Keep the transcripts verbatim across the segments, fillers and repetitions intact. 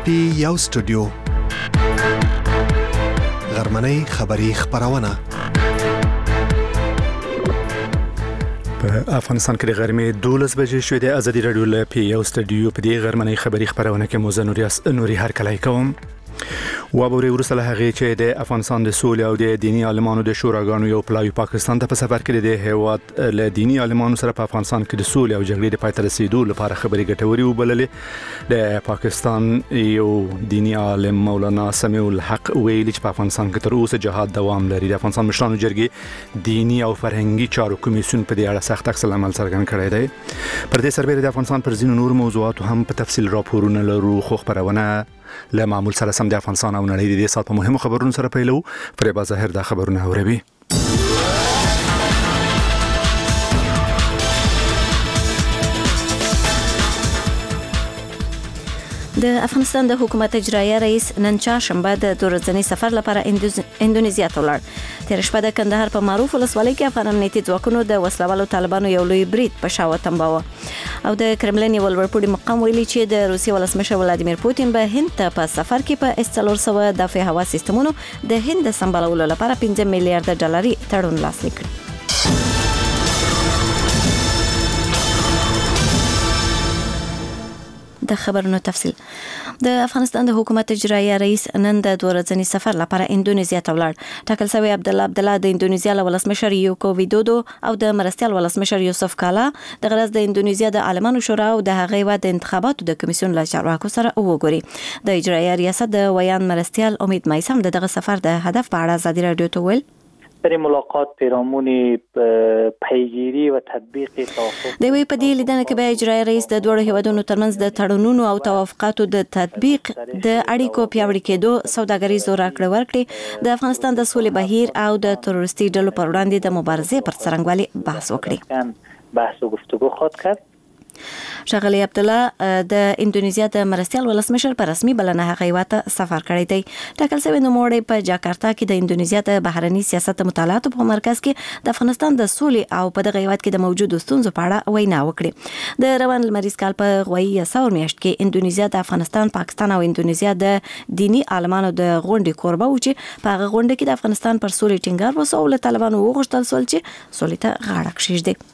پی یو سټوډیو غرمنۍ خبری خبرونه په افغانستان کې د غرمې دولس بجې شوې د ازادي رادیو له پی یو سټوډیو په دې غرمنۍ خبری خبرونه کې مو زه نوري هر کله کوم و به ورسره له هغه چې د افغانستان د سولې او د دینی عالمانو د شوراګانو یو پلاوی پاکستان ته په سفر کې د هیواد له دینی عالمانو سره په افغانستان کې د سولې او جګړې د پای ته رسیدو لپاره خبرې ګټوري وبللې. د پاکستان یو دینی عالم مولانا سمیع الحق ویلي چې په افغانستان کې تر اوسه جهاد دوام لري. د افغانستان مشرانو جرګې دینی او فرهنګي چارو کمیسیون په دې اړه سخت عکس العمل څرګند کړی دی. پر دې سربېره د افغانستان پر ځینو نور موضوعاتو هم په تفصیل راپورونه لرو، خو خبرونه له معمول سره سم د افغانستان او نړۍ د دې سات په مهمو خبرونو سره پیلو. فریبا ظاهر دا خبرونه اوروي. د افغانستان د حکومت اجرایه رئیس نن چهارشنبه د دوه ورځني سفر لپاره اندونیزیا ته ولاړ. تیر شپه د کندهار په معروف ولسوالۍ کې افغان امنیتي ځواکونو د وسلوالو طالبانو یو لوی برید په شاوه تنباوه او د کرملین یو لوړپوړي مقام ویلي چې د روسیې ولسمشر ولادیمیر پوتین به هند ته په سفر کې په اس څلور سوه دفاعي هوا سیستمونو د هند سمبالولو لپاره پنځه میلیارډ ډالري تړون لاسلیک کړ. د خبرونو تفصیل. د افغانستان د حکومت اجرایه رئیس نن د دوه ورځني سفر لپاره اندونیزیا ته ولاړ. ټاکل شوی عبدالله عبدالله د اندونیزیا ولسمشر یوکو ویدودو او د مرستیال ولسمشر یوسف کالا د غرض د اندونیزیا د عالمانو شورا او د هغې و د انتخاباتو د کمیسیون له چارواکو سره وګوري. د اجرایه ریاست د ویان مرستیال امید مایسم دغه سفر د هدف په اړه ازادي رادیو ته ویل. در ملاقات پیرامون پیگیری و تطبیق توافق د وی په دې لیدنه کې به اجرایي رئیس د دوه هیوادونو ترمنځ د تړونونو او توافقاتو د تطبیق د اړیکو پیاوړي کېدو، سوداګریزو راکړه ورکړې، د افغانستان د سولې بهیر او د تروریستي ډلو پر وړاندې د مبارزې پر څرنګوالي بحث وکړي. بحث و گفتگو خواهد کرد. شغلی عبدالله د اندونیزیا د مرستیال ولسمشر په رسمي بلنه هغه هیواد ته سفر کړی دی. ټاکل شوی نوموړی په جاکارتا کې د اندونیزیا د بهرني سیاست مطالعاتو په مرکز کې د افغانستان د سولې او په دغه هیواد کې د موجودو ستونزو په اړه وینا وکړي. د روان لمریز کال په غوایي سور میاشت کې اندونیزیا د افغانستان، پاکستان او اندونیزیا د دینی عالمانو د غونډې کوربه و چې په هغه غونډه کې د افغانستان پر سولې ټینګار وسو او له طالبانو وغوښتل شول چې سولې ته غاړه کېږدي.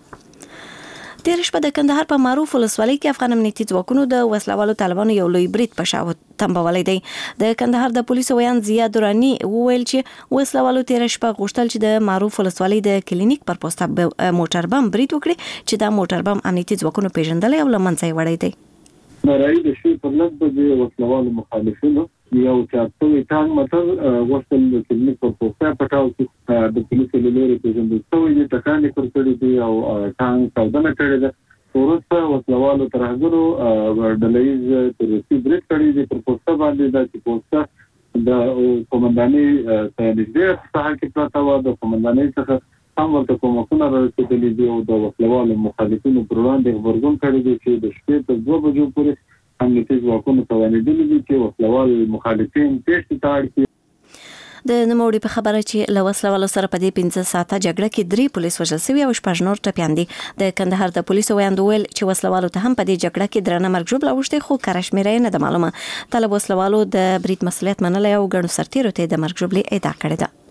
تیر شپه د کندهار په معروف ولسوالۍ کې افغان امنیتي ځواکونو د وسلوالو طالبانو یو لوی برید په شاوه تنبولی دی. د کندهار د پولیسو ویان ضیا درانی وویل چې وسلوالو تیر شپه غوښتل چې د معروف ولسوالۍ د کلینیک پر پوسټه موټر بم برید وکړي چې دا موټر بم امنیتي ځواکونو پیژندل او لمنځه یې وړی دی. نارای د شی په لږ بجې وسلوالو مخالفینو یو چارتوي ټانګ موټر وصل د کلینیک په پوسټه پټاو کې د پولیسو له لوري پیژندل شوی دی. ټکانې پر کړی دی او ټانګ څودنه کړې ده. وروسته وسلوالو ترهګرو ډلهییز تروریستي برید کړی دی پر پوسټه باندې. دا چې پوسټه د قومندانۍ ته نږدې ساحه کې پرته وه. د قومندانۍ څخه هم ورته کومکونه رارسېدلي دي او د وسلوالو مخالفینو پر وړاندې غبرګون کړی دی چې د شپې تر دوه بجو پورې امنیتي ځواکونو توانېدلي دي چې وسلوال مخالفین تېښتې ته اړ کړي. د نوموړي په خبره چې له وسلوالو سره په دې پنځه ساعته جګړه کې درې پولیس وژل شوي او شپږ نور ټپیان دي. د کندهار د پولیسو ویاند ویل چې وسلوالو ته هم په دې جګړه کې درنه مرګ ژوبله اوښتې، خو کره شمېره یې نه ده معلومه. طالب وسلوالو د برید مسؤلیت منلی او ګڼو سرتیرو ته د مرګ ژوبلې ادعا کړې ده.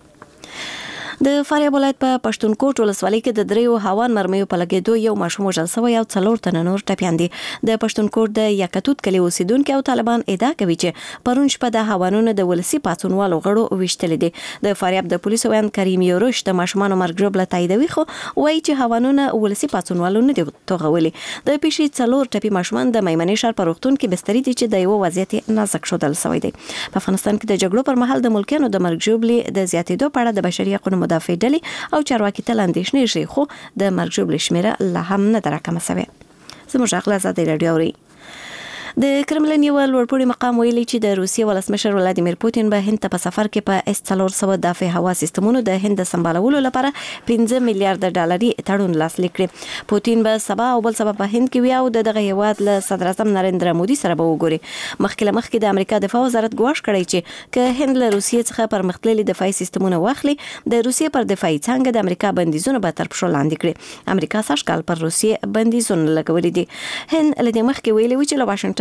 د فاریاب ولایت په پښتونکوټ ولسوالۍ کې د دریو هاوان مرمیو په لګېدو یو ماشوم وژل شوی او څلور تنه نور ټپیان دي. د پښتونکوټ د یکتوت کلي اوسیدونکي او طالبان ادعا کوي چې پرون شپه د هاوانونو د ولسي پاڅونوالو غړو ویشتلي دي. د فاریاب د پولیسو ویاند کریم یوروش د ماشومانو مرګ ژوبله تاییدوي، خو وایي چې هاوانونه ولسي پاڅونوالو نه دي توغولي. د پیښې څلور ټپي ماشومان د میمنې ښار په روغتون کې بستري دي چې د یو وضعیت نازک ښودل شوی دی. په افغانستان کې د جګړو پر مهال د ملکیانو د مرګ ژوبلې د زیاتېدو په اړه د بشري حقوقو مدافع ډلې او چارواکي تل اندېښنې شي، خو د مرګ ژوبلې شمېره لا هم نه ده راکمه شوې. زموږ غږ له ازادي راډیو اورئ. د کرملین یو لوړپوړي مقام ویلي چې د روسیې ولسمشر ولادیمیر پوتین به هند ته په سفر کې په اس څلور سوه دفاعي هوا سیستمونو د هند سمبالولو لپاره پنځه میلیارډ ډالري تړون لاسلیک کړي. پوتین به سبا او بل سبا په هند کې وي او دغه هیواد له صدر اعظم نریندرا مودي سره به وګوري. مخکې له مخکې د امریکا دفاع وزارت ګواښ کړی چې که هند له روسیې څخه پرمختللي دفاعي سیستمونه واخلي، د روسیې پر دفاعي څانګه د امریکا بندیزونه به تر پښو لاندې کړي. امریکا سږ کال پر روسیې بندیزونه لګولي دي. هند له دې مخکې ویلي و چې له واشنګټن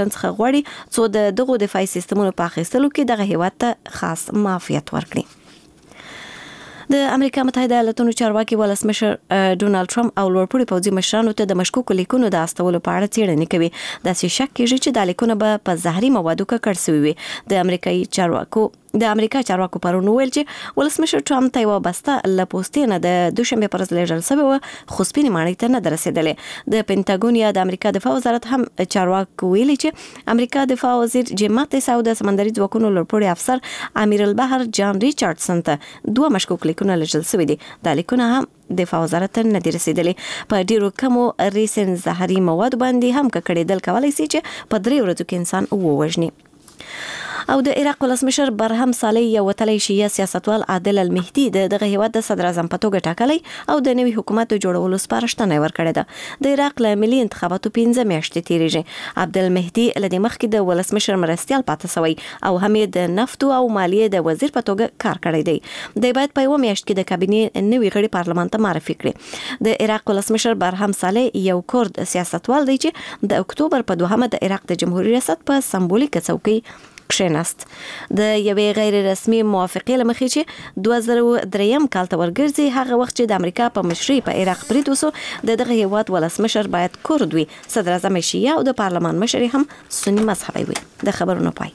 ایران څخه غواړي څو د دغو دفاعي سیستمونو په اخیستلو کې دغه هیواد ته خاص معافیت ورکړي. د امریکا متحده ایالاتونو چارواکي ولسمشر ډونالد ټرمپ او لوړپوړي پوځي مشرانو ته د مشکوکو لیکونو د استولو په اړه څېړنې کوي. داسې شک کېږي چې د لیکونه به په زهري موادو ککړ شوي وي. د امریکایي چارواکو د امریکا چارواکو پرون ویل چې ولسمشر ټرمپ ته یو بسته له پوسټینه د دوشنبه پر ورځ لیږل شوی و، خو سپینې ماڼۍ ته نه ده رسېدلې. د پینټاګون یا د امریکا دفاع وزارت هم چارواکو ویلي چې امریکا دفاع وزیر جیم ماتیس او د سمندري ځواکونو لوړپوړي افسر امیر البحر جان ریچارډسن ته دوه مشکوک لیکونه لیږل شوي دي. دا لیکونه هم دفاع وزارت ته نه دي رسېدلې. په ډیرو کمو ریسن زهري مواد باندې هم ککړېدل کولای شي چې په درې ورځو کې انسان ووژني. او د عراق ولسمشر برهم صالح یو وتلی شیعه سیاستوال عادل المهدي د دغه هیواد د صدر اعظم په توګه ټاکلی او د نوي حکومت جوړولو سپارښتنه ورکړې ده. د عراق له ملي انتخاباتو پنځه میاشتې تیریږي. عبد المهدي له دې مخکې د ولسمشر مرستیال پاتې شوی او هم د نفتو او مالیې د وزیر په توګه کار کړی دی. د باید په یو میاشت کې د کابینې نوي غړي پارلمان ته معرفي کړي. د عراق ولسمشر برهم صالح یو کورد سیاستوال دی چې د اکتوبر په دوهمه د عراق د جمهوریت ریاست په سمبولیکه څوکۍ کښیناست. د یوې غیر رسمي موافقې له مخې چې دوه زره درې کال ته ورګرځي، هغه وخت چې د امریکا په مشرۍ په عراق برید وسو، د دغه هیواد ولسمشر باید کورد وي، صدر اعظم شیعه او د پارلمان مشر هم سنی مذهبي وي. د خبرونو پای.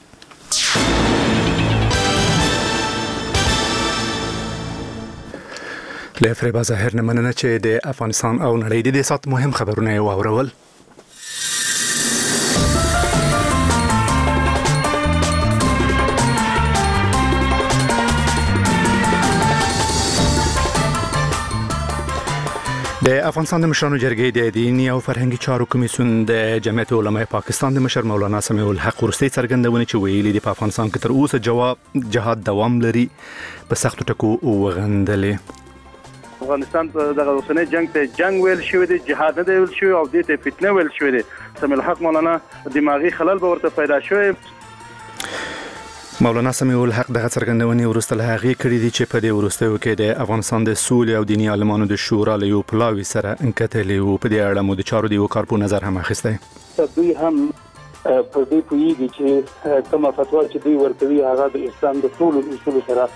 له فریبا ظاهر نه مننه چې د افغانستان او نړۍ د سات مهم خبرونه یې واورول. د افغانستان د مشرانو جرګې د دیني او فرهنګي چارو کمیسیون د جمعیت علماء پاکستان د مشر مولانا سمیع الحق ورستي څرګندونه چې ویلي د افغانستان کې تر اوسه جواب جهاد دوام لري په سختو ټکو وغندلې. افغانستان په دغه اوسنۍ جنگ ته جنگ ویل شوی دی، جهاد نه دی ویل شوی او دې ته فتنه ویل شوی دی. سمیع الحق مولانا دماغي خلل به ورته پیدا شوی. مولانا سمیع الحق دغه څرګندونې وروسته له هغې کړې دي چې په دې وروستیو کې د افغانستان د سولې او دیني عالمانو د شورا له یو پلاوي سره انکتلي او په دې اړه مو د چارو د یو کارپو نظر هم اخیستی. دوی هم په دې پوهیږي چې کومه فتوا چې دوی ورکوي هغه د اسلام د ټولو اصولو سره.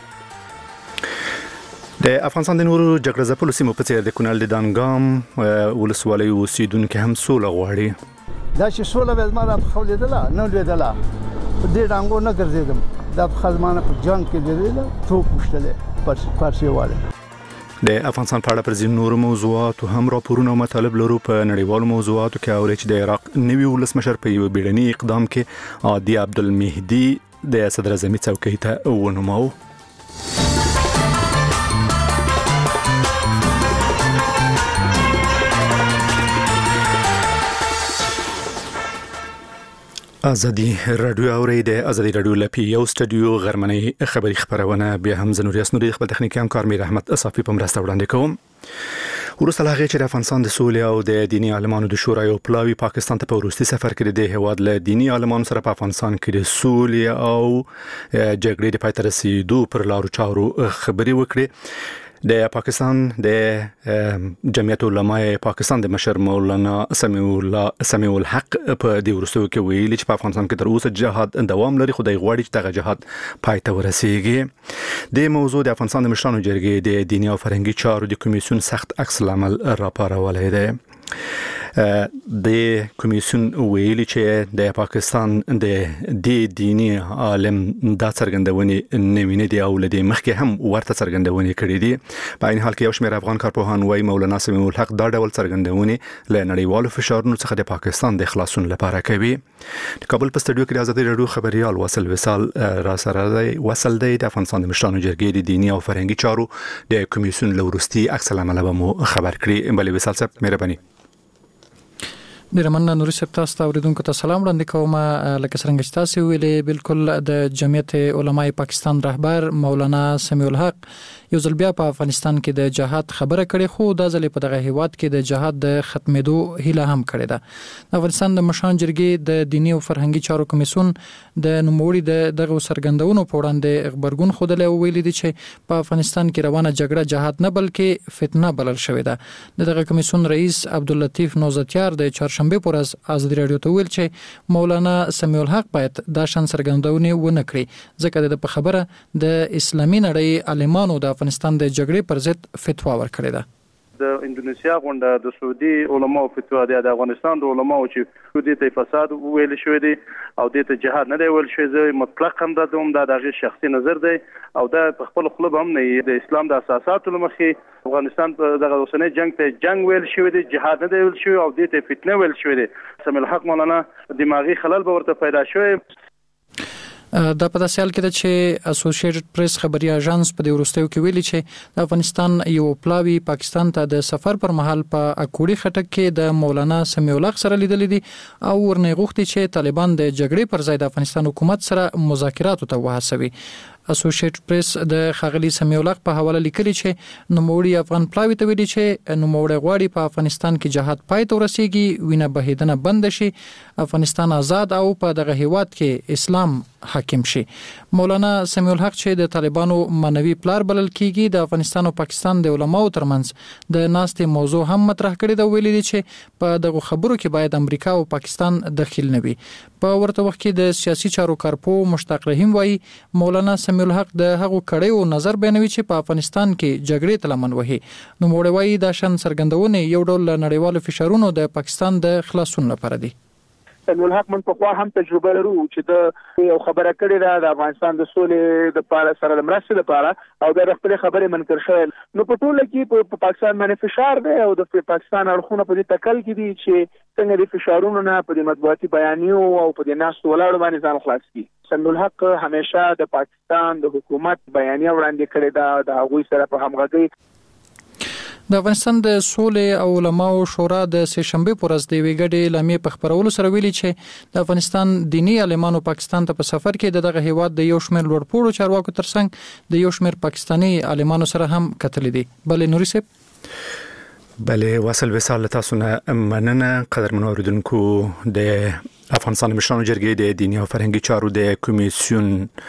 د افغانستان د نورو جګړه ځپلو سیمو په څېر د کونړ د دانګام ولسوالۍ اوسېدونکي هم سوله غواړي. دا چې سوله به زما په خو لیدله نه لیدله په دې ډانګو نه ګرځېدم، دا په خزمانه په جنګ کې لیدله توپ وشتلې پارسیواله. د افغانستان په اړه پر ځینو نورو موضوعاتو هم راپورونه او مطالب لرو. په نړیوالو موضوعاتو کې اوري چې د عراق نوي ولسمشر په یو بیړني اقدام کې عادي عبدالمهدي د صدر اعظمي څوکۍ ته ونوماوه. ازادي رادیو اوري د ازادي رادیو لپی یو سټډیو غرمنۍ خبری خبرونه بیا هم زنوري اسنوري خپل تخنیکی همکار میر احمد اصافي په مرسته وړاندې کوم. ورسته له هغې چې د افغانستان د سولې او د دیني عالمانو د شورا یو پلاوي پاکستان ته په وروستي سفر کې د هیواد له دیني عالمانو سره په افغانستان کې د سولې او جګړې د پای ته رسیدو پر لارو چارو خبرې وکړي. د پاکستان د جمعیت علماء پاکستان د مشر مولانا سمیع الله سمیع الحق په دې وروستیو کې ویلي چې په افغانستان کې تر اوسه جهاد دوام لري، خو د غواړي چې دغه جهاد پای ته ورسیږي. د موضوع د افغانستان د مشرانو جرګې د دیني او فرهنګي چارو د کمیسیون سخت عکس العمل راپارولی دی. د کمیسیون ویلي چې د پاکستان د د دینی عالم د څرګندونې نوینه دی او لدی مخکې هم ورته څرګندونې کړې دي. په عین حال کې یو شمېر افغان کارپوهان وايي مولانا سمیع الحق دا ډول څرګندونې له نړیوالو فشارونو څخه د پاکستان د خلاصون لپاره کوي. د کابل په سټډیو کې د ازادي رادیو خبريال وصل وصال را سره دی وصل دی د افغانستان د مشرانو جرګې د دینی او فرهنګي چارو د کمیسیون لورستي عکس العمل به مو خبر کړي. بلې وصال صاحب مهرباني. ډیر مننه نوري صاحب، تاسو ته اوریدونکو ته سلام وړاندې کوم. لکه څنګه چې تاسو ویلي بالکل د جمعیت علماء پاکستان رهبر مولانا سمیع الحق یو ځل بیا په افغانستان کې د جهاد خبره کړې، خو دا ځل په دغه هیواد کې د جهاد د ختمېدو هیله هم کړې ده. د افغانستان د مشرانو جرګې د دینی او فرهنګي چارو کمیسیون د نوموړي د دغه سرګندونو په وړاندې خبرګون خوده له ویلي دي چې په افغانستان کې روانه جګړه جهاد نه بلکې فتنه بلل شوې ده. دغه کمیسیون رئیس عبداللطیف نوزتیار د چهارشنبه شنبه پر از ازادي رادیو ته ویل چې مولانا سمیع الحق باید دا شان څرګندونه ونه کړي ځکه د خبره د اسلامي نړۍ عالمانو د افغانستان د جګړې پر ضد فتوا ورکړې ده. د اندونیسیا غونډه د سعودي علماو فتوا دی، د افغانستان د علماو چې سعودي ته فساد ویل شوی دی او د ته جهاد نه دی ویل شوی، زه مطلق هم د دوم د دغه شخصي نظر دی او د خپل خپل هم نه د اسلام د اساساتو لمخې افغانستان په دغه اوسنۍ جنگ ته جنگ ویل شوی دی، جهاد نه دی ویل شوی او د ته فتنه ویل شوی دی. سمیع الحق مولانا دماغي خلل به ورته پیدا شوی. دا په داسې حال کې ده چې اسوسییټډ پریس خبري اژانس په دې وروستیو کې ویلي چې د افغانستان یو پلاوی پاکستان ته د سفر پر مهال په اکوړي خټک کې د مولانا سمیع الحق سره لیدل دي او ورنه غوښتي چې طالبان د جګړې پر ځای د افغانستان حکومت سره مذاکرات ته وهڅوي. اسوسییټډ پریس د خاغلی سمیع الحق په حواله لیکلي چې نوموړي افغان پلاوی ته ویلي چې نوموړي غواړي په افغانستان کې جهاد پای ته ورسیږي، وینه بهیدنه بند شي، افغانستان آزاد او په دغه هیواد کې اسلام حاکم شي. مولانا سمیع الحق چې د طالبانو مانوي پلار بلل کیږي د افغانستان او پاکستان د علماو ترمنځ د ناستې موضوع هم مطرح کړی دا ویلي چې په دغه خبرو کې باید امریکا او پاکستان دخیل نه وي. په ورته وخت کې د سیاسي چارو کارپو مشتاق رحیم وایي مولانا سمیع الحق د هغو کړیو نظر بیانوي چې په افغانستان کې جګړې ته لمن وهي. نو موږ وایي دا شان څرګندونه یو ډول نړیوالو فشارونو د پاکستان د خلاصون لپاره دي. سمیع الحق من په خوا هم تجربه لرو چې د یو خبره کړې ده د افغانستان د سولې د پاره سره د مرستې لپاره او د خپل خبرې منکر شوی. نو په ټوله کې په پاکستان باندې فشار دی او د پاکستان اړخونه په دې تکل کې دي چې څنګه د فشارونو نه په دې مطبوعاتي بیانیو او په دې ناستو ولاړو باندې ځان خلاص کړي. سمیع الحق همیشه د پاکستان د حکومت بیانیه وړاندې کړې ده د هغوی سره په همغږي. د افغانستان د سولې او علماو شورا د سه شنبه پر ورځ د ویګړې اعلامیې په خبرولو سره ویلي چې د افغانستان دینی عالمانو پاکستان ته په سفر کې دغه هیواد د یو شمېر لوړپوړو چارواکو ترڅنګ د یو شمېر پاکستانی عالمانو سره هم کتل دي. بلې نوري صاحب بلې وصل وسال تاسو نه مننه قدرمن اوریدونکو. د افغانستان مشرانو جرګې د دینی او فرهنګي چارو د کمیسیون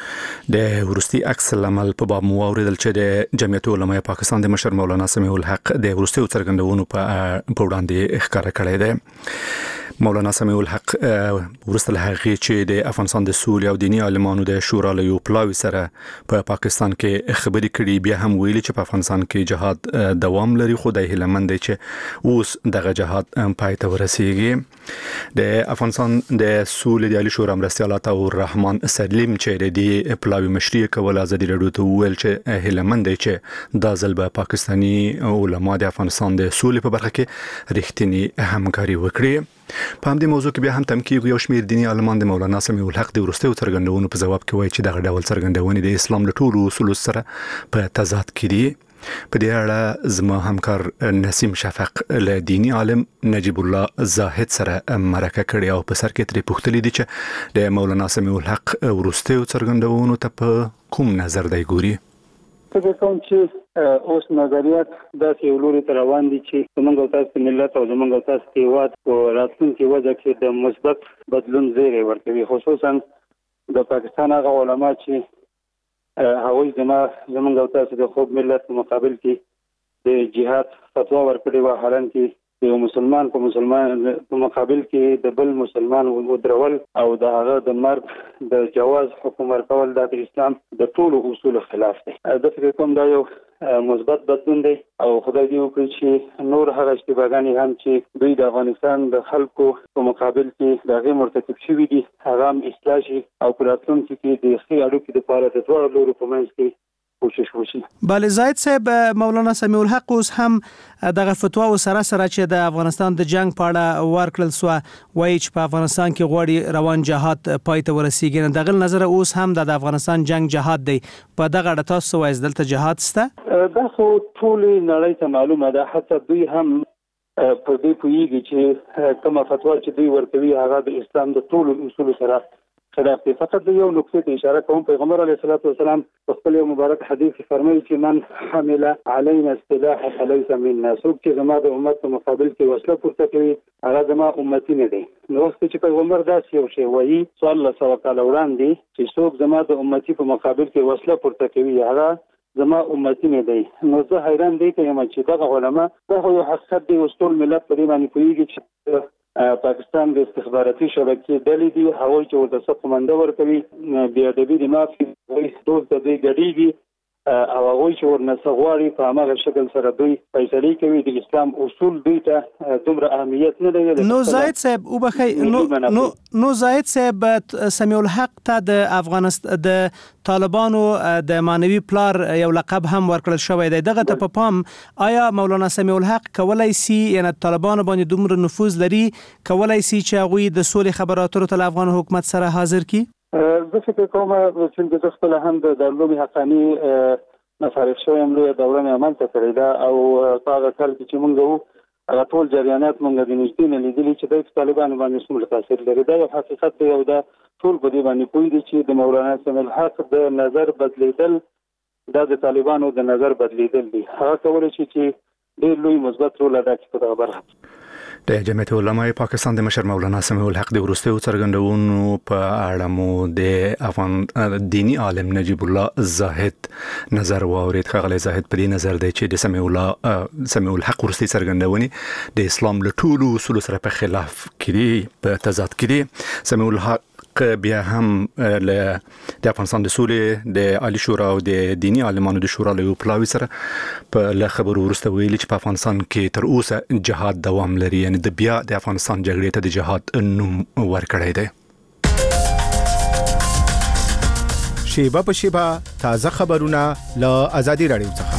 د ورستي عکس العمل په باب مو اوریدل چې د جمعیت علماء پاکستان د مشر مولانا سمیع الحق د ورستي څرګندونو په وړاندې ښکارا کړی دی. مولانا سمیع الحق ورسته له هغه چې د افغانستان د سولې او دینی عالمانو د شورا له یو پلاوی سره په پا پاکستان کې خبرې کړي، بیا هم ویلي چې په افغانستان کې جهاد دوام لري خو د هیلمند دی چې اوس دغه جهاد پای ته ورسیږي. د افغانستان د سولې د عالی شورا مرستیال عطا الرحمن سلیم چې د پلاوی مشري کول ازادي رادیو ته ویل چې هیلمند دی چې د ځل په پاکستانی علما د افغانستان د سولې په برخه کې رښتینی همکاري وکړي. په همدې موضوع کې بیا هم تم کېږي یو شمېر دینی عالمان د مولانا سمیع الحق د وروستیو څرګندونو په ځواب کې وایي چې دغه ډول څرګندونې د اسلام له ټولو اصولو سره په تضاد کې دي. په دې اړه زما همکار نسیم شفق له دینی عالم نجیب الله زاهد سره مرکه کړې او په سر کې ترې پوښتلې دي چې د مولانا سمیع الحق وروستیو څرګندونو ته په کوم نظر دی ګوري. فکر کوم چې اوس نظریات داسې یو لوري ته روان دي چې زموږ او تاسو ملت او زموږ او تاسو هیواد په راتلونکي وجه کې د مثبت بدلون زیری ورکوي، خصوصا د پاکستان هغه علما چې هغوی زموږ او تاسو د خوب ملت په مقابل کې د جهاد فتوا ورکړې وه، حالان کې یو مسلمان په مسلمان په مقابل کې د بل مسلمان ودرول او د هغه د مرګ د جواز حکم ورکول د اسلام د ټولو اصولو خلاف دی. د فکر کوم دا یو مثبت بدلون دی او خدای دې وکړي چې نور هغه اشتباهګانې هم چې دوی د افغانستان د خلکو په مقابل کې د هغې مرتکب شوي دي هغه هم اصلاح شي او په راتلونکي کې د ښې اړیکې دپاره د دواړو لورو په منځ کې کوشش وشي. بله زاید صاحب، مولانا سمیع الحق اوس هم دغه فتوا و سره سره چې د افغانستان د جنگ په اړه ورکړل سو وایي چې په افغانستان کې غواړي روان جهاد پای ته ورسیږي. نه دغه نظر اوس هم د افغانستان جنگ جهاد دی، په دغه اړه تاسو وایي دلته جهاد شته؟ دا خو ټول نړۍ ته معلومه ده، حتی دوی هم په دې پوهیږي چې کومه فتوا چې دوی ورکوي هغه د اسلام د ټولو اصولو سره خلاف دی. فقط یو نقطه ته اشاره کوم، پیغمبر علیه الصلاۃ والسلام په خپل مبارک حدیث کې فرمایي چې من حمل علینا السلاح فليس منا، څوک چې زما د امت په مقابل کې وسله پورته کوي هغه زما امتی نه دی. نو وخت چې پیغمبر داسې یو شی وایي صلی الله علیه وسلم وړاندې چې څوک زما د امتی په مقابل کې وسله پورته کوي هغه زما امتی نه دی. نو زه حیران دی ته یم چې دغه علما دا یو حقیقت دی، ټول ملت په دې باندې پوهیږي چې پاکستان د استخباراتي شبکې ډلې دي هغوی چې ورته څه قومنده ورکوي بې ادبي د معافي وایي ټول د دوی ګډېږي او هغوی چې ورنه څه غواړي په هماغه شکل سره دوی فیصلې کوي. د اسلام اصول دوی ته دومره اهمیت نه لري. نو زاهد صاحب وبخښئ نو نو نو زاهد صاحب سمیع الحق ته د افغانستان د طالبانو د مانوي پلار یو لقب هم ورکړل شوی دی. دغه ته په پام آیا مولانا سمیع الحق کولای سي یعنی طالبانو باندې دومره نفوذ لري کولای سي چې هغوی د سولې خبرو اترو ته افغان حکومت سره حاضر کی؟ زه فکر کوم چې د خپل هم د دارالعلوم حقانی مصارف شویم لوی دوره مې عمل ته کړی دا او هغه کال چې موږ وو هغه ټول جریانات موږ د نږدې نه لیدلي چې د طالبانو باندې څومره تاثیر لري. دا یو حقیقت دی او دا ټول په دې باندې پوه دي چې د مولانا سمیع الحق د نظر بدلیدل دا د طالبانو د نظر بدلیدل دي. هغه کولای شي چې ډېر لوی مثبت رول ادا کړي په دغه برخه. د جمعیت علماء پاکستان د مشر مولانا سمیع الحق د وروستیو څرګندونو په اړه مو د افغان دینی عالم نجیب الله زاهد نظر واورید. ښاغلی زاهد په دې نظر دی چې د سمیع الله سمیع الحق وروستي څرګندونې د اسلام له ټولو اصولو سره په خلاف کړي په تضاد کړي. سمیع الحق بیا هم له د افغانستان د سولې د عالی شورا او د دینی عالمانو د شورا له پلاوی سره په له خبرو ورسته ویلي چې په افغانستان کې تر اوسه جهاد دوام لري، یعنی د بیا د افغانستان جګړې ته د جهاد نوم ورکړی دی. شیبه په شیبه تازه خبرونه له آزادي رادیو څخه.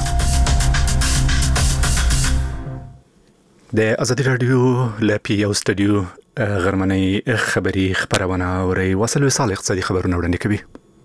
د آزادي رادیو له پی یو سټډیو غرمنۍ خبری خبرونه اوري. وصل وصال اقتصادي خبرونه وړاندې کوي.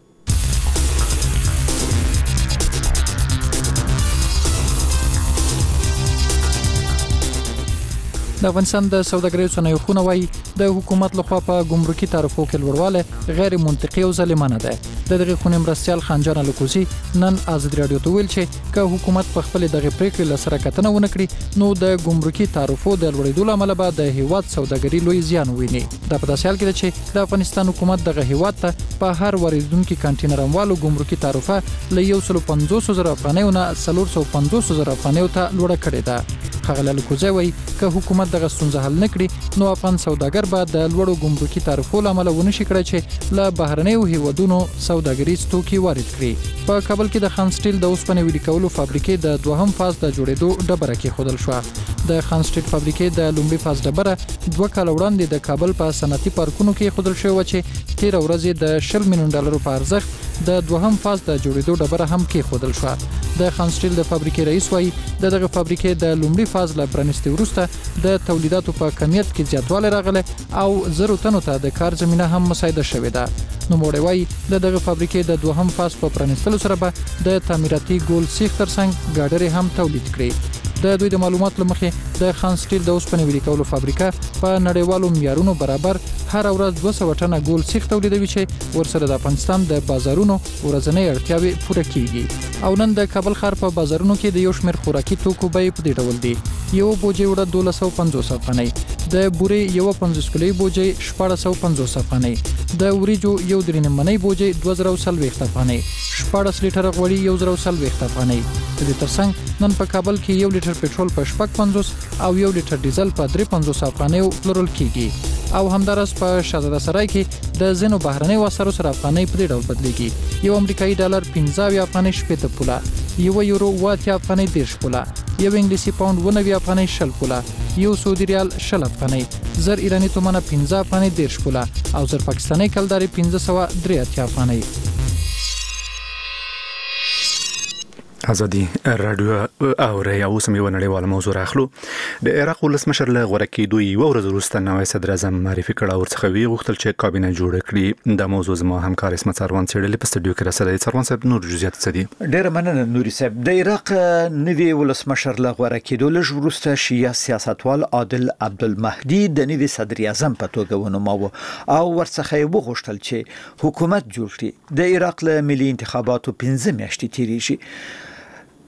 د افغانستان د سوداګریو صنایع خونه وايي د حکومت لخوا په ګمرکي تعرفو کې لوړواله غیر منطقي او ظالمانه ده. د دغه خونې مرستيال خانجان الکوزي نن آزاد رادیو ته ویل چې که حکومت په خپل دغه پریکړې لسره کتنه ونه کړي نو د ګمرکي تعرفو د لوړېدو لامل به د هیواد سوداګري لوی زیان وویني. دا په داسې حال کې ده چې د افغانستان حکومت دغه هیواد ته په هر واردونکو کانټینرموالو ګمرکي تعرفه له یو سل پنځوس زره افغانیو نه څلور سوه پنځوس زره افغانیو ته لوړه کړې ده. ښاغلی الکوزي وايي که حکومت دغه ستونزه حل نکړي نو افغان سوداګر به د لوړو ګمرکي تعرفو لامل ونشي کړی چې له بهرنیو هیوادونو سوداګریز توکي وارد کړي. په کابل کې د خان سټیل د اوسپنې ویلي کولو فابریکې د دوهم فاز د جوړېدو ډبره کې خودل شو. د خان سټیل فابریکې د لومړي فاز ډبره دوه کال وړاندې د کابل په صنعتي پارکونو کې خودل شو چې تیر ورځ د شل میلیون ډالرو په ارزښت د دوهم فاز د جوړېدو ډبره هم کې خودل شو. د خان سټیل د فابریکې رئیس وايي د دغه فابریکې د لومړي فاز له پرانیستي وروسته د تولیداتو په کمیت کې زیاتوالی راغلی او زرو تنو ته د کار زمینه هم مساعده شوې ده. نو موړی وايي د دغه فابریکې د دوهم فاز په پرانیستلو سره به د تعمیراتي ګول سیخ ترڅنګ ګاډرې هم تولید کړي. د دوی د معلومات لمخې د خان سټیل د اوسپنې ویلي کولو فابریکه په نړیوالو معیارونو برابر هر ورځ دوه سوه ټنه ګول سیخ تولیدوي چې ورسره د افغانستان د بازارونو ورځنۍ اړتیاوې پوره کیږي. او نن د کابل ښار په بازارونو کې د یو شمېر خوراکي توکو بیې په دې ډول دي. یو بوجۍ وړه دولس سوه پنځوس افغانۍ، د بورې یو پنځوس کیلوي بوجۍ شپاړس سوه پنځوس افغانۍ، د وریجو یو درې نیم منۍ بوجۍ دوه زره څلوېښت افغانۍ، شپاړس لیټره غوړي یو زره څلوېښت افغانۍ. د دې ترڅنګ نن په کابل کې یو لیټر پټرول په شپږ پنځوس او یو لیټر ډیزل په درې پنځوس افغانیو پلورل کیږي. او همدارس په شهزاده سرای کې د ځینو بهرنۍ وسلو سره افغانۍ په دې ډول بدلیږي. یو امریکایي ډالر پنځه اویا افغانۍ شپېته پوله، یو یورو اوه اتیا افغانۍ دېرش پوله، یو انګلیسي پاوند اوه نوي افغانۍ شل پوله، یو سعودي ریال شل افغانۍ، زر ایراني تومنه پنځه افغانۍ دېرش پوله او زر پاکستاني کلداري پنځه سوه درې اتیا افغانۍ. آزادي رادیو اوري او سم یو نړیواله موضوع راخلو. د عراق ولسمشر له غوړه کېدو یو ورځ وروسته نوی صدر اعظم معرفي کړ او ورڅخه وی غوښتل چې کابینه جوړ کړي. د موضوع زما همکار اسمت سروان څېړلې په سټډیو کې راسره سروان صاحب نور جزئیات څه دي؟ ډېر مننه نوري صاحب. د عراق نوی ولسمشر له غوړه کېدو لږ وروسته شیعه سیاستوال عادل عبدالمهدي د نوی صدر اعظم په توګه ونوماوه او ورڅخه وغوښتل چې حکومت جوړ کړي. د عراق له ملي انتخاباتو پنځه میاشتې تیریږي.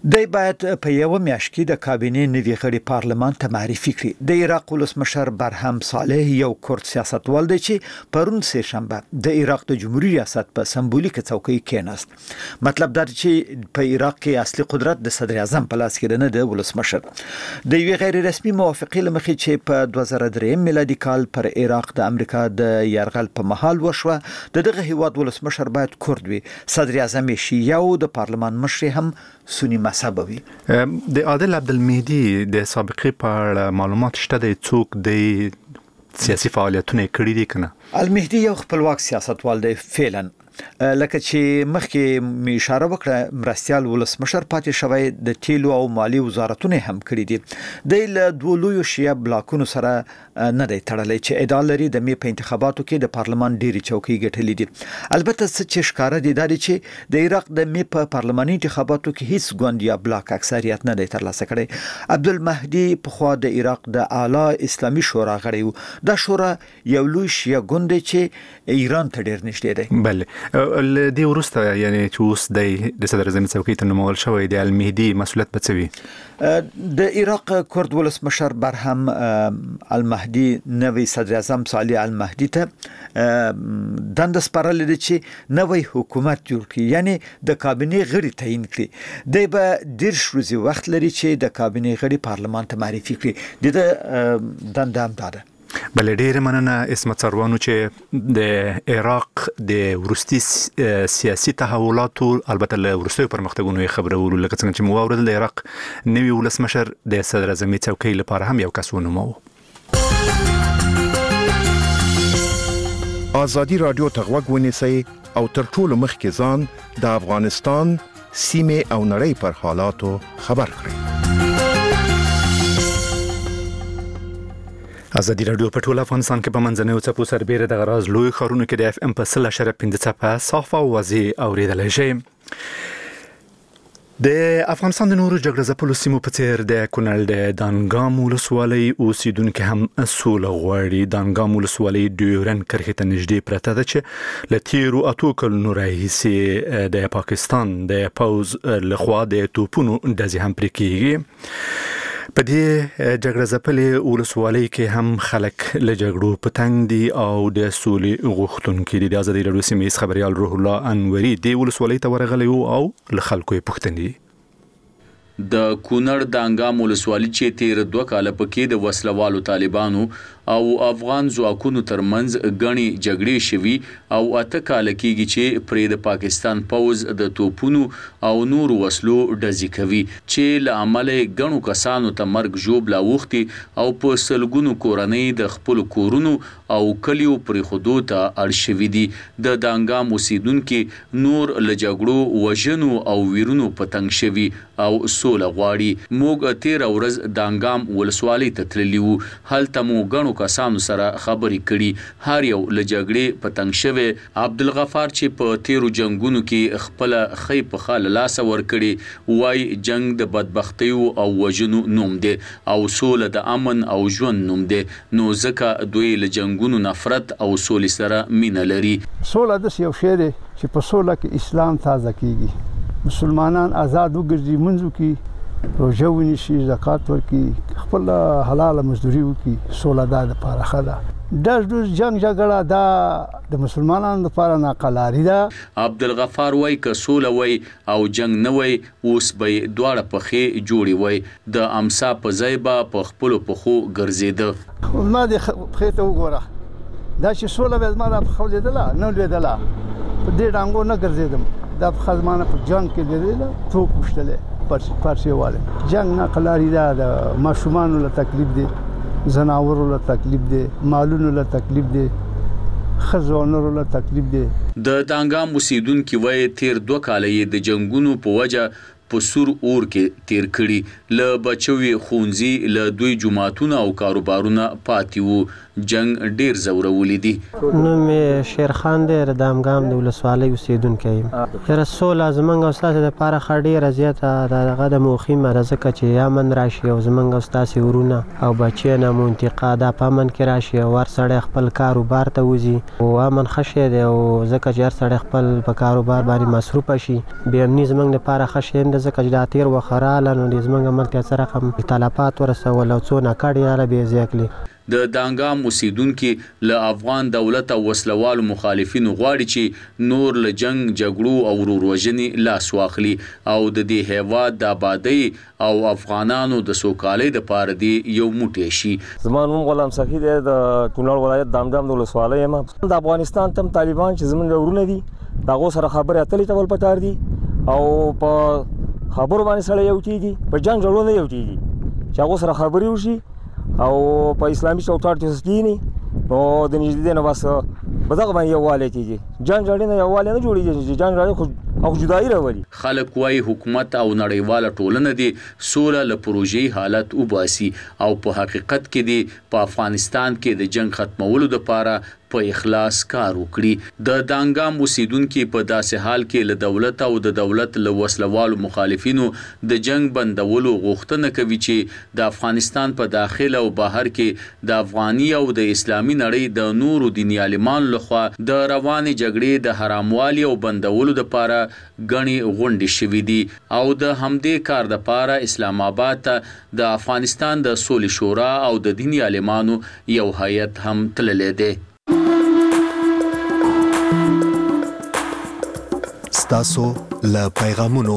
دی باید په یو میاشت کې د کابینې نوي غړي پارلمان ته معرفي کړي. د عراق ولسمشر برهم صالح یو کورد سیاستوال دی چې پرون سه شنبه د عراق د جمهوریت ریاست په سمبولیک څوکۍ کېناست. مطلب دا چې په عراق کې اصلي قدرت د صدر اعظم په لاس کې نه د ولسمشر. د یو غیر رسمي موافقې لمخې چې په دوه زره درې میلادي کال پر عراق د امریکا د یرغل په محل وشوه، د دغه هیواد ولسمشر باید کورد وي، صدر اعظم شیعه او د پارلمان مشر هم سنی مذهب وي. د عادل عبدالمهدي د سابقې په اړه معلومات شته د څوک د سیاسي فعالیتونه کړي دي کنه؟ المهدي یو خپلواک سیاستوال دی فعلا، لکه چې مخکې می اشاره وکړه مرستيال ولسمشر پاتې شوی، د تیلو او مالی وزارتونه هم کړی دي. د له دوه لویو شیعه بلاکونو سره نه دی تړلی چې ادعا لري د می په انتخاباتو کې د پارلمان ډیری چوکۍ ګټلې دي. البته څه چې ښکاره دي دا چې د عراق د می په پارلماني انتخاباتو کې هیڅ ګوند یا بلاک اکثریت نه دی ترلاسه کړی. عبدالمهدي په خوا د عراق د اعلی اسلامي شورا غړی و. دا شورا یو لوی شیعه ګوند چې ایران ته ډیر نږدې دی. بله لدی ورسته یعنی چې اوس د صدر اعظم څوکۍ ته نومول شوی دی، المهدي مسؤلیت به څه وي؟ د عراق کورد ولسمشر برهم المهدي نوی صدر اعظم صالح المهدي ته دند سپارل دي چې نوی حکومت جوړ کړي، یعنی د کابینې غړي تعیین کړي. د به ډیر شروزي وخت لري چې د کابینې غړي پارلمان ته معرفي کړي. د دند هم ده. بل ډیر مننه اسمت سروانو چې د عراق د ورستي سیاسي تحولاتو البته له ورستي پرمختګونو خبره ورو لکه څنګه چې مو اوریدل د عراق نوی ولسمشر د صدر اعظم څوکۍ لپاره هم یو کس ونومو. ازادي رادیو ته غوږ ونیسئ او تر ټولو مخکې ځان د افغانستان سیمه او نړۍ پر حالاتو خبر کړئ. ازادي رادیو په ټول افغانستان کې په منځنوي څپو سربېره د غراز لوی خارونو کې د اف ام په سل اشاره پنځه څپه صافه او واضح اوریدلای شئ. د افغانستان د نورو جګړه ځپلو سیمو په څیر د کونړ د دانګام ولسوالۍ اوسیدونکو هم سوله غواړي. دانګام ولسوالۍ ډیورن کرښې ته نږدې پرته ده چې له تیرو اتو کلونو راهیسې د پاکستان د پوز لخوا د توپونو ډزې هم پرې کېږي. په دې جګړه ځپلې ولسوالۍ کې هم خلک له جګړو په تنګ دي او د سولې غوښتونکي دي. د ازادي رادیو سیمه خبريال روح الله انوري د ولسوالۍ ته ورغلی او له خلکو یې پوښتنې د کونړ د انګام ولسوالۍ چې تیر دوه کاله پکې د وسلوالو طالبانو او افغان ځواکونو ترمنځ غني جګړې شوي او اته کاله کېږي چې پرې د پاکستان پوز د توپونو او نور وسلو ډزې کوي چې له امله غنو کسانو ته مرګ ژوبلا وختي او په سلګونو کورنۍ د خپل کورونو او کلیو پرې خودو ته اړ شوي دي. د دانګام اوسیدونکو نور له جګړو وژنو او ویرونو پتنګ شوي او سوله غواړي. موږ تیر ورځ دانګام ولسوالۍ ته تللی وو، هلته مو غنو کسانو سره خبرې کړي. هر یو له جګړې پتنګ شوی. عبدالغفار چې په تیرو جنگونو کې خپل خې په خاله لاس ور کړي وای جنگ د بدبختی او وژنو نوم دی او سوله د امن او ژوند نوم دی، نو ځکه دوی له جنگونو نفرت او سولې سره مینه لري. سوله د یو شی دی چې په سوله کې اسلام تازه کیږي، مسلمانان آزاد وګرځي، منځو کې روزه ونیسي، زکات ورکړي، خپل حلال مزدوري وکړي. سوله دا د لپاره ښه ده. دا د جنگ جګړه دا د مسلمانانو لپاره ناقلاري ده. عبدالغفار وای که سوله وای او جنگ نه وای اوس به دواړه پخې جوړي وای، د امسا په ځای به په خپلو پښو ګرځېده. ما دې پښې ته وګوره، دا چې سوله به زما د پښو لیدله نه لیدله، په دې ډانګو نه ګرځېدم. دا پښه زما نه په جنګ کې لیدله توپ وشتلی پارسیواله. جنگ ناقلاري ده، د ماشومانو له تکلیف دی، زناورو له تکلیف دی، مالونو له تکلیف دی، خزانو له تکلیف دی. د دانګام اوسیدونکو وای تیر دوه کاله د جنگونو په وجه په سور اور کې تیر کړي، له بچوي خونځي له دوی جماعتونه او کاروبارونه پاتې وو. جنگ ډیر زورولې دي. نو مې شیرخان دی د دامګام د ولسوالۍ اوسیدونکی یم. یاره سوله زمونږ او ستاسو دپاره ښه ډېره زیاته دغه د مهمه ده، ځکه چې امن راشي او زمونږ او ستاسې ورونه او بچیان نه مو انتقا دا په امن کې راشي او هر سړی خپل کاروبار ته وځي او امن ښه شی دی، او ځکه چې هر سړی خپل په کاروبار باندې مصروفه شي. بې امني زمونږ دپاره ښه شی نه ده، ځکه چې دا تیر وخراله نو د زمونږ ملک ته څه رقم تلفات ورسول او څو ناکړې راله بې ځای کړي. د دانګام اوسیدونکو له افغان دولت او وسلوالو مخالفینو غواړي چې نور له جنگ جګړو او وروروژنې لاس واخلي او د دې هیواد د آبادی او افغانانو د سوکالۍ لپاره دی یو موټی شي. زما نوم غلام سخی دی د کونړ ولایت دامدام د ولسوالۍ یم. د افغانستان تم طالبان چې زمونږ ورونه دي دغه سره خبرې اترې کول پکار دي او په خبرو باندې سره یو کیږي په جنگ جوړو نه یو کیږي چې هغه سره خبرې وشي او په اسلامي چوکاټ کې سکینی نو د نږدې نه بس په دغه باندې یووالی کېږي. جنګ جوړې نه یووالی نه جوړېږي، جنګ جوړې خو او جدایي راولي. خلک وايي حکومت او نړیواله ټولنه دي سوله له پروژې حالت وباسي او په حقیقت کې دي په افغانستان کې د جنگ ختمولو لپاره په اخلاص کار وکړي. د دانګام اوسیدونکو په داسې حال کې له دولت او د دولت له وسلوالو مخالفینو د جنگ بندولو غوښتنه کوي چې د افغانستان په داخل او بهر کې د افغاني او د اسلامي نړۍ د نورو دیني عالمانو لخوا د روانې جګړې د حراموالي او بندولو لپاره غني غونډې شوې دي او د همدې کار لپاره اسلام آباد ته د افغانستان د سولې شورا او د دیني عالمانو یو هیئت هم تللی دی. ستاسو له پیغامونو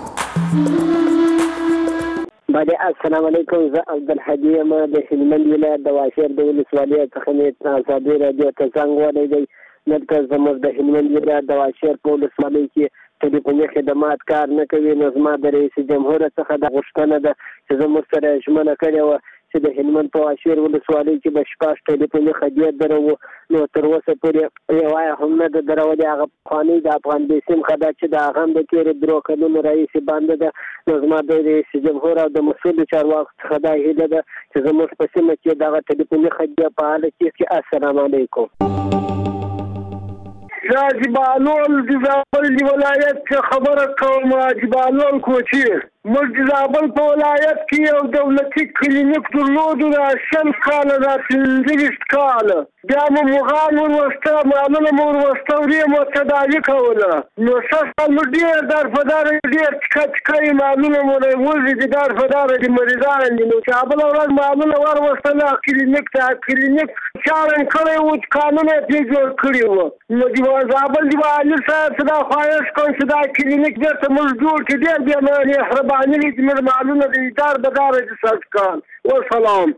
باندې السلام علیکم. زه عبدالحدی یم د هلمند ولایت د واشیر د ولسوالۍ څخه مې آزادي رادیو ته زنګ وهلی دی. نن زموږ د هلمند ولایت د واشیر په ولسوالۍ کې ټلیفوني خدمات کار نه کوي. نو زما د رئیس جمهور څخه د غوښتنه ده چې زموږ سره ژمنه کړې وه چې د هلمند په واشیر ولسوالۍ کې به شپږ ټلیفوني خدمات درو. نو تر اوسه پورې یوه هم نه ده درولې. هغه پخواني د افغان بیسیم خدمات چې د هغه هم د تېرې درو کلونو راهیسې بنده ده. نو زما د رئیس جمهور او د مسؤلو چارواکو څخه دا هیله ده چې زموږ په سیمه کې دغه ټلیفوني خدمات فعاله کړي. السلام علیکم. زه جبالول د زابل د ولایت خبره کوم. جبالول کوچی موږ د زابل په ولایت کې یو دولتي کلینیک درلودو دا شل کاله دا پنځه ویشت کاله. بیا مو مغان ورسته معلومه مو ورسته ورې مو تداوي کوله. نو سږ کال مو ډېر دارفداره ډېر چکه چکه یې معلومه مو وزې د دارفداره د مریضان دي. نو چې بله ورځ معلومه وروستله کلینیک ته کلینیک چارن کړی و چې قانون یې پرې جوړ کړي وو. نو د زابل د والي صاحب څه دا خواهش کوم چې دا کلینیک بېرته موږ جوړ کړي. ډېر بیا مهرباني دي چې موږ معلومه د ادار بداره د سږ کال. والسلام.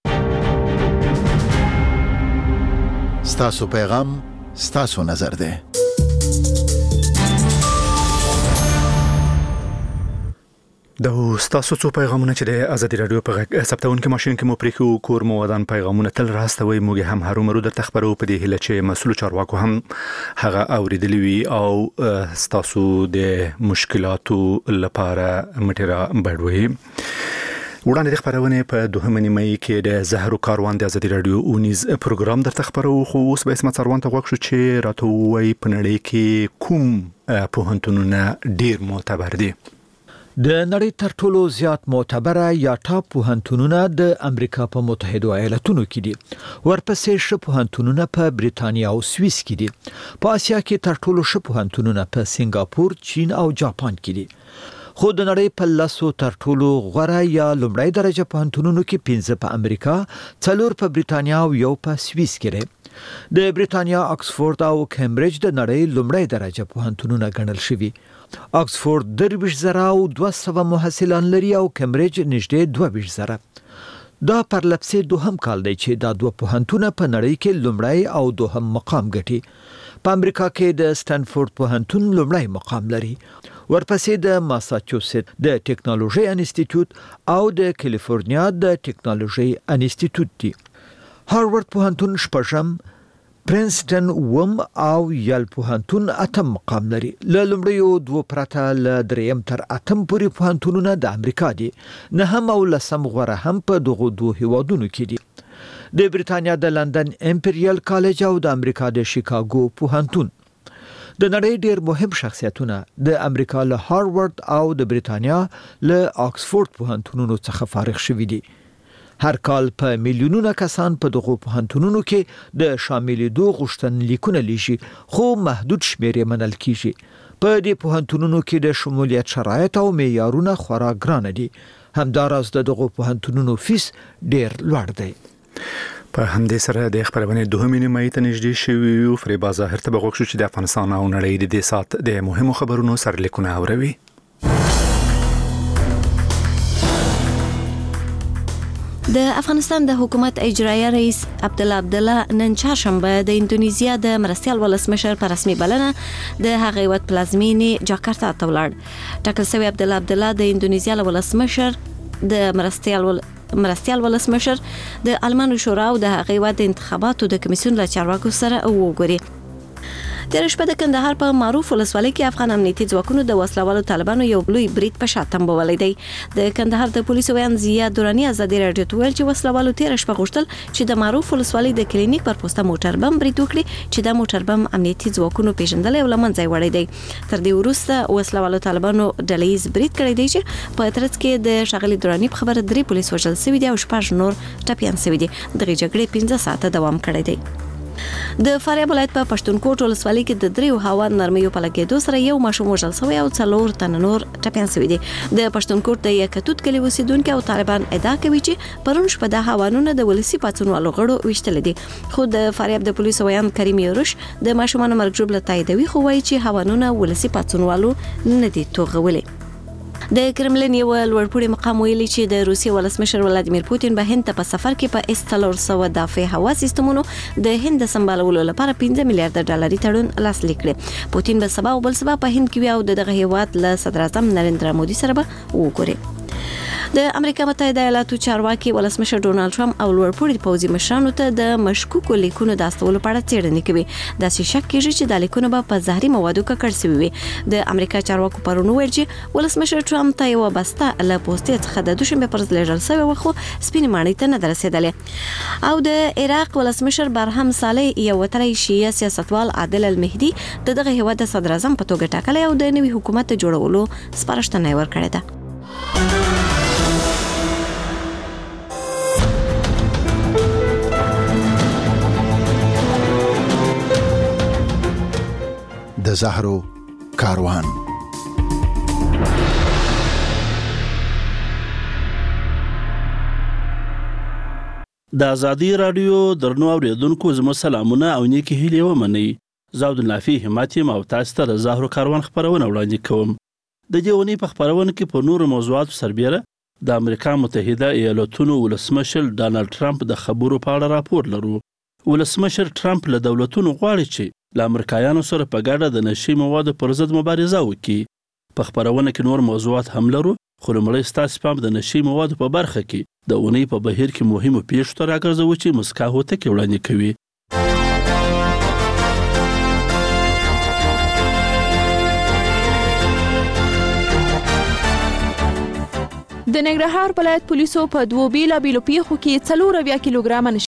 ستاسو پیغام ستاسو نظر ده. د ستاسو څو پیغامونه چې د ازادي رادیو په ثبتونکو ماشين کې مو پریکو کور مو ودان پیغامونه تل راستوي. موږ هم هرومرو د تخبرو په دې هله چې مسؤل چارواکو هم هغه اوریدلی وي او ستاسو د مشکلاتو لپاره مټره بډوي. وړاندې د خبرونه په دوهمه نیمه کې د زهرو کاروان د ازادي رادیو اونیز پروګرام در تخبرو خو اوس به اسمت څروان ته غوښ شو چې راتوي په نړۍ کې کوم پوهنتونونه ډیر معتبر دي. د نړۍ تر ټولو زیات معتبره یا ټاپ پوهنتونونه د امریکا په متحده ایالاتونو کې دي. ورپسې ش پوهنتونونه په بریتانیا او سویس کې دي. په اسیا کې تر ټولو ش پوهنتونونه په سنگاپور، چین او جاپان کې دي. خو د نړۍ په لاسو تر ټولو غوره یا لومړی درجه پوهنتونونو کې پنځه په امریکا، څلور په بریتانیا او یو په سویس کې دي. د بریتانیا اکسفورد او کمبریج د نړۍ لومړی درجه پوهنتونونه ګڼل شوي. اکسفورد درویشت زره او دوه سوه محصلان لري او کمبریج نږدې دوه ویشت زره. دا پرلپسې دوهم کال دی چې دا دوه پوهنتونه په نړۍ کې لومړی او دوهم مقام ګټي. په امریکا کې د سټنفورد پوهنتون لومړی مقام لري. ورپسې د ماساچوسټ د ټیکنالوژي انسټیټیوټ او د کالیفورنیا د ټیکنالوژي انسټیټیوټ دي. هارورد پوهنتون شپږم، پرنسټن وم او یل پوهنتون اتم مقام لري. له لومړیو دوه پرته له دریم تر اتم پورې پوهنتونونه د امریکا دي. نهم او لسم غوره هم په دغو دوه هیوادونو کې دي. د بریتانیا د لندن امپریال کالج او د امریکا د شیکاګو پوهنتون. د نړۍ ډېر مهم شخصیتونه د امریکا له هارورد او د بریتانیا له آکسفورد پوهنتونونو څخه فارغ شوي دي. هر کال په میلیونونه کسان په دغو پوهنتونونو کې د شاملېدو غوښتنلیکونه لیږي، خو محدود شمېر یې منل کیږي. په دې پوهنتونونو کې د شمولیت شرایط او معیارونه خورا ګران دي. همداراز د دغو پوهنتونونو فیس ډیر لوړ دی. په همدې سره د خبرونه دوه نیمه ته نږدې شوی یو فریبا ظاهر ته بغوښ چې د افغانستان او نړۍ د دې سات د مهمو خبرونو سرلیکونه اوروي. د افغانستان د حکومت اجرایه رئیس عبدالله عبدالله نن چهارشنبه د اندونیزیا د مرستیال ولسمشر په رسمي بلنه د هغه هیواد پلازمینې جاکارتا ته ولاړ. ټاکل شوی عبدالله عبدالله د اندونیزیا ولسمشر د مرستیال ول... مرستیال ولسمشر د المانو شورا او د هغه هیواد د انتخاباتو د کمیسیون له چارواکو سره وګوري. تیر شپه د کندهار په معروف ولسوالۍ کې افغان امنیتي ځواکونو د وسلوالو طالبانو یو لوی برید په شا تنبولی دی. د کندهار د پولیسو ویان ضیا دورانی ازادي راډیو ته ویل چې وسلوالو تیر شپه غوښتل چې د معروف ولسوالۍ د کلینیک پر پوسټه موټر بم برید وکړي چې د موټر بم امنیتي ځواکونو پیژندل او لمنځه وړي دی. تر دې وروسته وسلوالو طالبانو ډلهیز برید کړی دی چې په ترڅ کې د شغلي دورانی په خبره درې پولیس وژل شوي دي او شپږ نور ټپیان شوي دي. دغه جګړې پنځه ساعته دوام کړی دی. د فاریاب ولایت په پښتونکوټ ولسوالۍ کې د دریو هوا نرمیو په لګېدو سره یو ماشوم وژل شوی او څلور تنه نور ټپیان شوي دي. د پښتونکوټ د یکتوت کلي اوسیدونکي او طالبان ادعا کوي چې پرون شپه د هوانونو د ولسي پاڅونوالو غړو ویشتل دي. خو د فاریاب د پولیسو ویان کریم یورش د ماشومانو مرګ ژوبله تاییدوي، خو وایي چې هوانونه ولسي پاڅونوالو نه دي توغولي. د کرملین یو لوړپوړي مقام ویلي چې د روسیې ولسمشر ولادیمیر پوتین به هند ته په سفر کې په اس څلور سوه دافع هوا سیستمونو د هند سمبالولو لپاره پنځه میلیارډ ډالري تړون لاسلیک کړي. پوتین به سبا او بل سبا په هند کې وي او دغه هیواد له صدر اعظم نریندرا مودي سره به وګوري. د امریکا متحده ایالاتو چارواکي ولسمشر ډونالد ټرمپ او لوړپوړي پوځي مشرانو ته د مشکوکو لیکونو د استولو په اړه څېړنې کوي. داسې شک کېږي چې د لیکونو به په زهري موادو ککړ شوي وي. د امریکا چارواکو پرون وویل چې ولسمشر ټرمپ ته یوه بسته له پوستې څخه د دوشنبې پر ورځ لیږل شوې وه، خو سپینې ماڼۍ ته نه ده رسېدلې. او د عراق ولسمشر برهم صالح یو وتلی شیعه سیاستوال عادل المهدي د دغه هیواد د صدر اعظم په توګه ټاکلی او د نوي حکومت د جوړولو سپارښتنه یې ورکړې ده. د زهرو کاروان. د ازادي رادیو درنو اوریدونکو زموږ سلامونه او نیکی هیلې ومنئ. زه عبدالنافع همت یم او تاسو ته د زهرو کاروان خپرونه وړاندې کوم. د دې اونۍ په خپرونه کې په نورو موضوعاتو سربیره د امریکا متحده ایالاتونو ولسمشر ډانلډ ټرمپ د خبرو په اړه راپور لرو. ولسمشر ټرمپ له دولتونو غواړي چې له امریکایانو سره په ګډه د نشي موادو پر ضد مبارزه وکړي. په خپرونه کې نور موضوعات هم لرو، خو لومړی ستاسو پام د نشي موادو په برخه کې د اونۍ په بهیر کې مهمو پیښو ته راګرځوو چې مسکا هوتکې وړاندې کوي. د ننګرهار ولایت پولیسو په دوو بیلابیلو پیښو کې څلور اویا کیلوګرامه